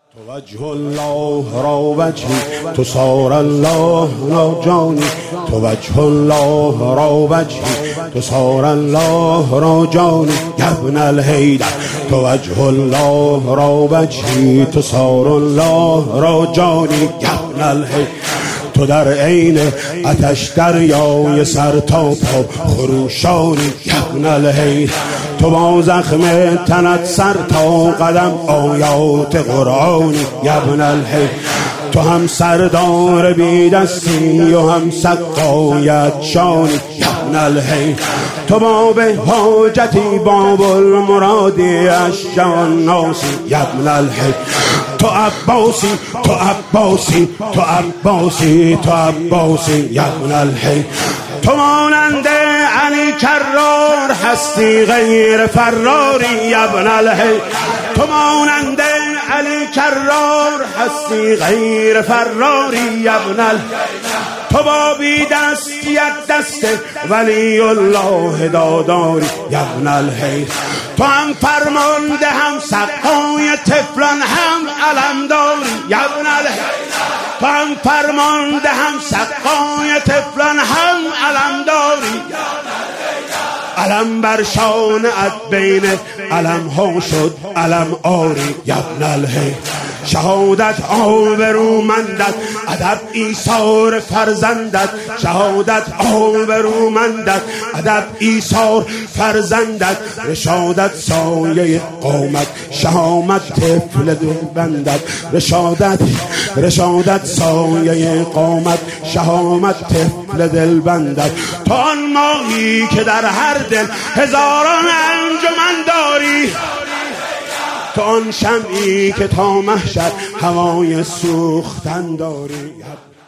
توجه الله را وجهی تو صار الله را جانی، توجه الله را وجهی تو صار الله را جانی، ابن الحیدر توجه الله را وجهی تو صار الله را جانی، ابن الحیدر تو در عین آتش دریای سر تا پا خروشانی، ابن الحیدر تو با زخم تنت سر تا قدم آیات قرآنی، ابن الحیدر تو هم سردار بی دستی و هم سقایت شانی، ابن الحیدر تو باب حاجتی باب المرادی اشجان ناسی، ابن الحیدر تو عباسی تو عباسی تو عباسی تو عباسی، ابن الحیدر تو مانند علی کرار هستی غیر فراری، ابن الحیدر تو مانند علی کرار هستی غیر فراری، ابن الحیدر تو با بی دستیت دست ولی الله داداری، ابن الحیدر تو هم فرمانده هم سقای طفلان هم علمداری، ابن الحیدر تو هم فرمانده هم سقای طفلان هم علمداری، علم بر شانت بین علم ها شد علم آری، ابن الحیدر شهادت آبرومندت ادب ایثار فرزندت، شهادت آبرومندت ادب ایثار فرزندت، رشادت سایه قامت شهامت طفل دلبندت، رشادت سایه قامت شهامت طفل دلبندت، تو آن ماهی که در هر دل هزاران انجمن داری، تو آن شمعی که تا محشر هوای سوختن داری.